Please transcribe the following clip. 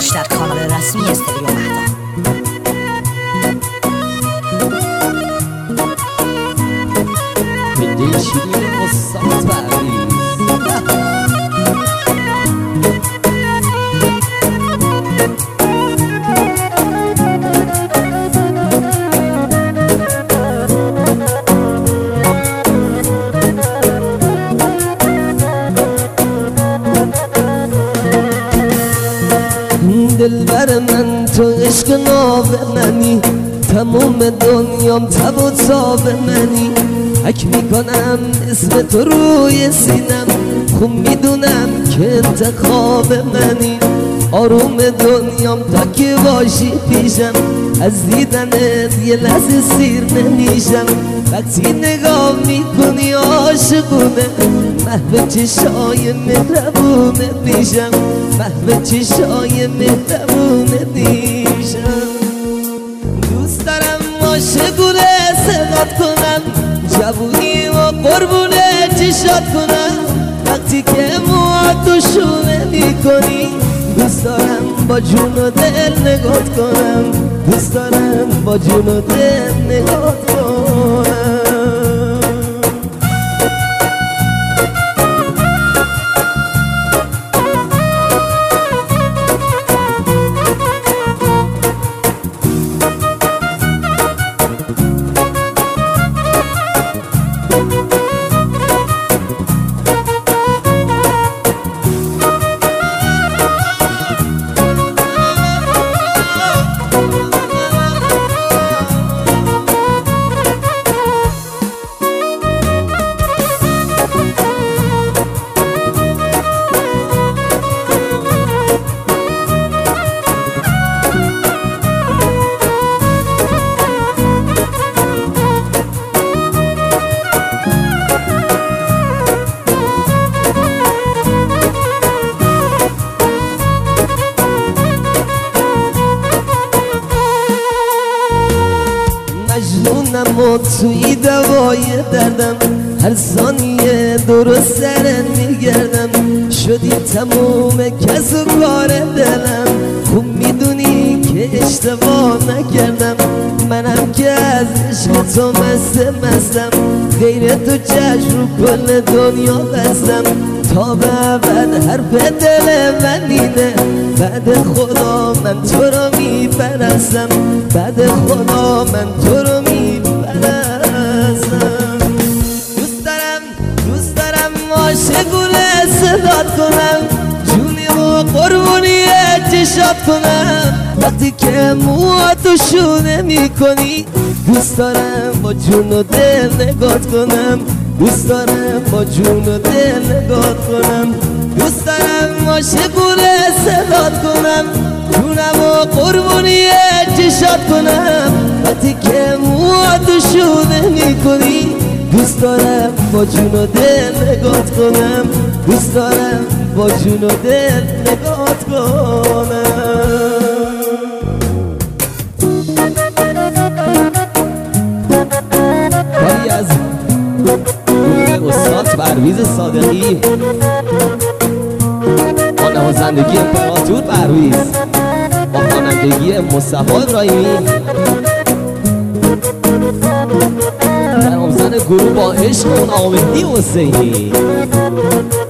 داشت در کانال رسمی استودیو مهدا. بنده شیرین استاد پرویز دلبر من تو عشق ناب منی، تموم دنیام تب و تاب منی. حک میکنم اسم تو روی سینم، خوب میدونم که انتخاب منی. آروم دنیام تا که باشی پیشم، از دیدنت یه لحظه سیر نمیشم. وقتی نگاه میکنی عاشقونه، محو چشای مهربونه میشم، محو چشای مهربونه میشم. دوست دارم عاشقونه صدات کنم، جوونی و قربونه چشات کنم. وقتی که موهاتو شونه میکنی، دوست دارم با جون و دل نگات کنم، دوست دارم با جون و دل نگات کنم. مجنونم و توی دوای دردم، هر ثانیه درست سرت میگردم. شدی تموم کس و کار دلم، خوب میدونی که اشتباه نکردم. منم که از عشق تو مستم، غیر تو چشم رو کل دنیا بستم. تا به ابد حرف دل من اینه، بعد خدا من تو رو میپرستم، بعد خدا من تو رو میپرستم. دوست دارم عاشقونه صدات کنم، جونی و قربونی چشات کنم. وقتی که موهاتو شونه میکنی، دوست دارم با جون و دل نگات کنم، دوست دارم با جون و دل نگات کنم. دوست دارم عاشقونه صدات کنم، جونم و قربونی چشات کنم. وقتی که موهاتو شونه میکنی، دوست دارم با جون و دل نگات کنم، دوست دارم با جون و دل نگات کنم. کاری از استاد پرویز صادقی با نوازندگی امپراتور پرویز، با خوانندگی مصطفی ابراهیمی، در آموزن گروه با عشق و ناامیدی حسینی.